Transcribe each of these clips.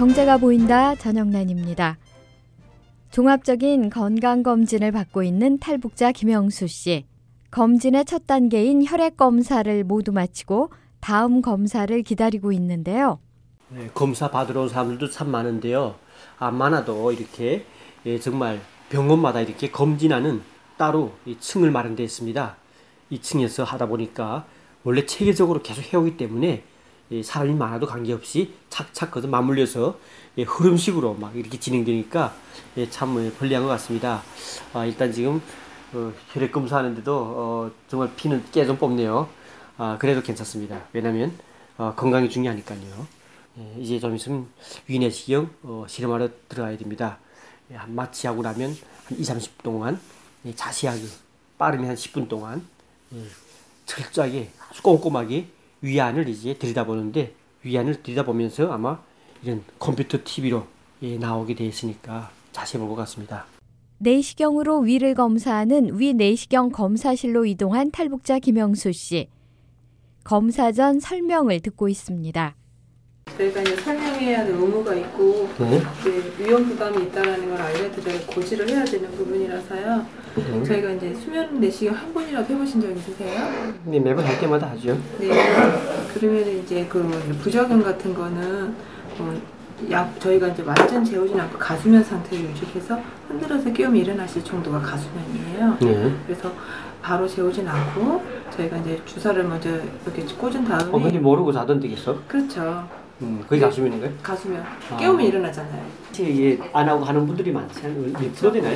경제가 보인다 전영란입니다. 종합적인 건강검진을 받고 있는 탈북자 김영수 씨. 검진의 첫 단계인 혈액 검사를 모두 마치고 다음 검사를 기다리고 있는데요. 네, 검사 받으러 온 사람들도 참 많은데요. 안 많아도 이렇게 정말 병원마다 이렇게 검진하는 따로 층을 마련되어 있습니다. 이 층에서 하다 보니까 원래 체계적으로 계속 해오기 때문에 사람이 많아도 관계없이 착착 거기서 맞물려서 흐름식으로 막 이렇게 진행되니까 참 편리한 것 같습니다. 일단 지금 혈액 검사하는데도 정말 피는 깨 좀 뽑네요. 그래도 괜찮습니다. 왜냐하면 건강이 중요하니까요. 이제 좀 있으면 위내시경 실험하러 들어가야 됩니다. 마취하고 나면 한 20-30분 동안 자세하게 빠르면 한 10분 동안 철저하게 아주 꼼꼼하게 위안을 이제 들여다보는데 위안을 들여다보면서 아마 이런 컴퓨터 TV로 나오게 되어 있으니까 자세히 볼 것 같습니다. 내시경으로 위를 검사하는 위내시경 검사실로 이동한 탈북자 김영수 씨. 검사 전 설명을 듣고 있습니다. 저희가 이제 설명해야 하는 의무가 있고 위험 부담이 있다는 걸 알려드려야 고지를 해야 되는 부분이라서요. 저희가 이제 수면 내시경 한 번이라도 해보신 적 있으세요? 네, 매번 할 때마다 하죠. 네. 그러면 이제 그 부작용 같은 거는 저희가 이제 완전 재우진 않고 가수면 상태를 유지해서 흔들어서 깨우면 일어나실 정도가 가수면이에요. 그래서 바로 재우진 않고 저희가 이제 주사를 먼저 이렇게 꽂은 다음에. 근데 모르고 자던 되겠어? 그렇죠. 그게 가수면인가요? 가수면. 깨우면 일어나잖아요. 이게 안 하고 하는 분들이 많지 않아요? 몇 프로 되나요?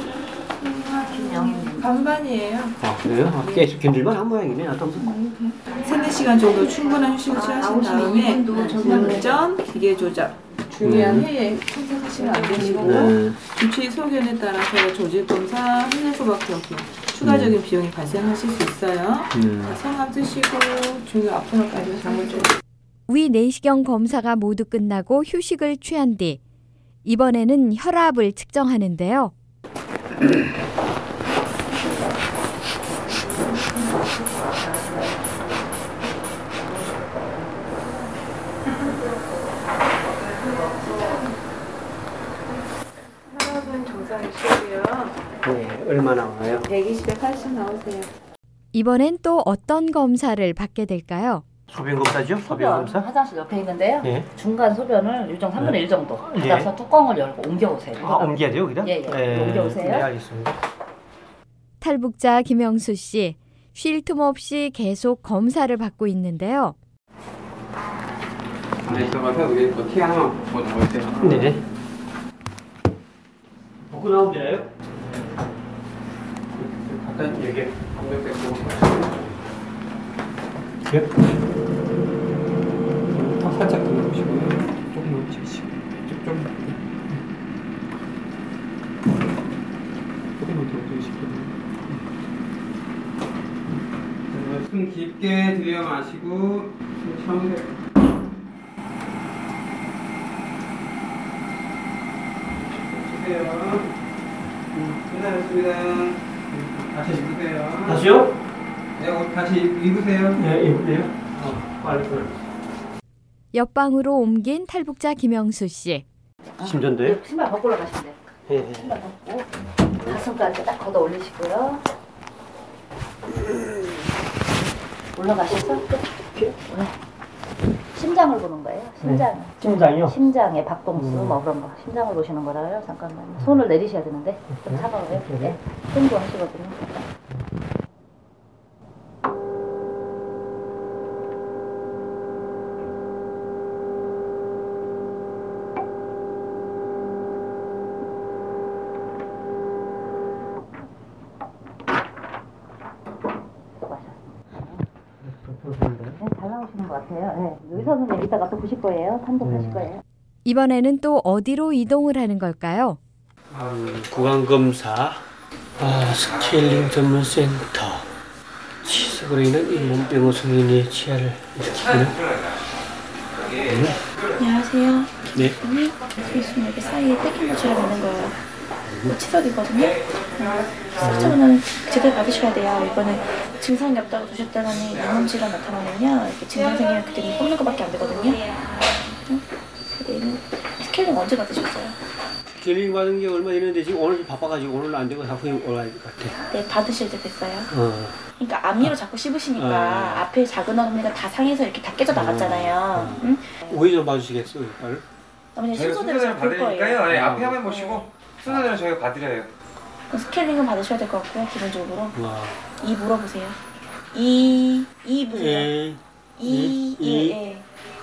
반반이에요. 그래요? 계속 견딜만 한 모양이네. 나도 3-4시간 정도 충분한 휴식을 취하신 다음에 운전, 기계 조작, 중요한 회의에 참석하시면 안 되시고 주치의 소견에 따라서 조직검사 하는 수밖에 없고 추가적인 비용이 발생하실 수 있어요. 성함 쓰시고 중요 앞번호까지 장을 좀. 위내시경 검사가 모두 끝나고 휴식을 취한 뒤 이번에는 혈압을 측정하는데요. 혈압은 정상이시고요. 네, 얼마 나와요? 120에 80 나오세요. 이번엔 또 어떤 검사를 받게 될까요? 소변 검사죠? 소변 검사? 화장실 옆에 있는데요. 네. 중간 소변을 유정 3분의 1 정도 네. 받아서 뚜껑을 열고 옮겨오세요. 옮겨야 돼요, 여기다? 예, 옮겨오세요. 네, 알겠습니다. 탈북자 김영수 씨, 쉴 틈 없이 계속 검사를 받고 있는데요. 안에 있어봐서 우리 티 하나만 보여주세요. 네. 먹고 나오면 되나요? 일단 여기 공격됐고 살짝 들어보시고요. 조금 치시고 좀 조금만 더 들으시고 숨 깊게 들여 마시고 숨 참으세요. 끝나셨습니다. 다시 입으세요. 다시요? 네, 옷 다시 입으세요. 네, 입을래요? 빨리. 옆방으로 옮긴 탈북자 김영수 씨. 심전도요? 신발 벗고 올라가시면 돼요. 네. 신발 벗고 가슴까지 딱 걷어 올리시고요. 올라가셔서 네. 심장을 보는 거예요. 심장. 심장이요? 심장의 박동수 뭐 그런 거. 심장을 보시는 거라요. 잠깐만요. 손을 내리셔야 되는데 좀 차가워요. 네. 손도 하시거든요. 잘 나오시는 것 같아요. 네. 의사 선생님 이따가 또 보실 거예요. 판독하실 거예요. 이번에는 또 어디로 이동을 하는 걸까요? 구강검사, 스케일링 전문센터, 치석으로 인한 잇몸병 성인의 치아를 일으키는. 안녕하세요. 네. 교수님 여기 사이에 뺏긴 것처럼 있는 거예요. 치석이거든요. 수술은 제대로 받으셔야 돼요. 이번에 증상이 없다고 두셨다더니 이먼지가 나타나면요, 이렇게 증상 생기면 그때 뽑는 것밖에 안 되거든요. 그때는 스케일링 언제 받으셨어요? 스케일링 받은 게 얼마 됐는데 지금 오늘 바빠가지고 오늘 안 되고 후에 올라야 될 것 같아. 네, 받으실 때 됐어요. 그러니까 앞니로 자꾸 씹으시니까 앞에 작은 어금니가 다 상해서 이렇게 다 깨져 나갔잖아요. 응? 오해 좀 봐주시겠어요? 이거를? 어머니 저희가 순서대로 잘 볼 거예요. 받으니까요. 네, 앞에 화면 보시고 순서대로 저희가 봐드려요. 그럼 스케일링은 받으셔야 될 것 같고요, 기본적으로. 와. 이 물어보세요. 이 보세요. 예. 예.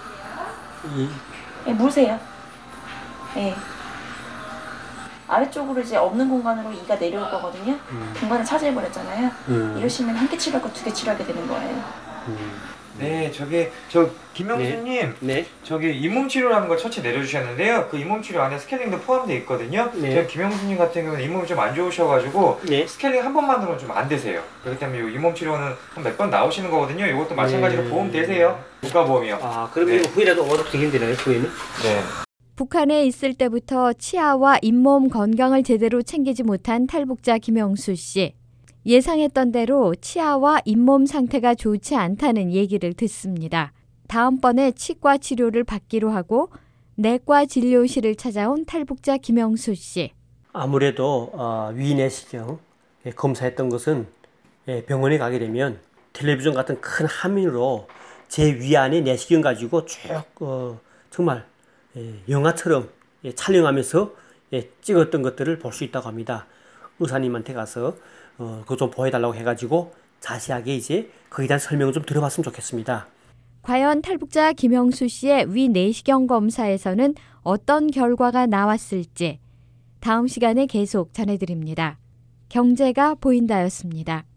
예, 물으세요. 예. 아래쪽으로 이제 없는 공간으로 이가 내려올 거거든요. 공간을 차지해버렸잖아요. 이러시면 한 개 치료하고 두 개 치료하게 되는 거예요. 네, 김명수님, 네. 저기 잇몸 치료라는 걸 처치 내려주셨는데요. 그 잇몸 치료 안에 스케일링도 포함되어 있거든요. 네. 저희 김명수님 같은 경우는 잇몸이 좀 안 좋으셔가지고 네. 스케일링 한 번만으로는 좀 안 되세요. 그렇기 때문에 이 잇몸 치료는 한 몇 번 나오시는 거거든요. 이것도 마찬가지로 보험 되세요. 국가보험이요. 아, 그러면 네. 이거 후에라도 오락 되긴 되나요, 후에는? 네. 북한에 있을 때부터 치아와 잇몸 건강을 제대로 챙기지 못한 탈북자 김영수 씨. 예상했던 대로 치아와 잇몸 상태가 좋지 않다는 얘기를 듣습니다. 다음번에 치과 치료를 받기로 하고 내과 진료실을 찾아온 탈북자 김영수 씨. 아무래도 위내시경 검사했던 것은 병원에 가게 되면 텔레비전 같은 큰 화면으로 제 위안에 내시경 가지고 쭉 정말 영화처럼 촬영하면서 찍었던 것들을 볼 수 있다고 합니다. 의사님한테 가서 그거 좀 보여달라고 해가지고 자세하게 이제 거기에 대한 설명을 좀 들어봤으면 좋겠습니다. 과연 탈북자 김영수 씨의 위내시경 검사에서는 어떤 결과가 나왔을지 다음 시간에 계속 전해드립니다. 경제가 보인다였습니다.